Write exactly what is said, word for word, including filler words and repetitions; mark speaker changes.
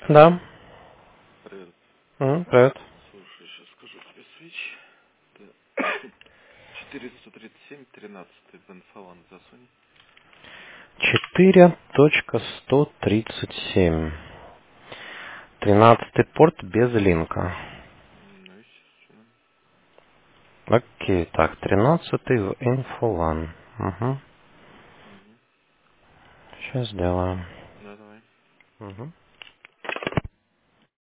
Speaker 1: Да.
Speaker 2: Привет.
Speaker 1: М, Привет.
Speaker 2: Слушай, сейчас скажу тебе свич. четыреста тридцать семь тринадцать Бенфалан засунь.
Speaker 1: четыре точка сто тридцать семь. Тринадцатый порт без линка.
Speaker 2: Ну, естественно.
Speaker 1: Окей, так, тринадцатый в инфолан. Угу.
Speaker 2: Угу.
Speaker 1: Сейчас сделаем.
Speaker 2: Да, давай.
Speaker 1: Угу.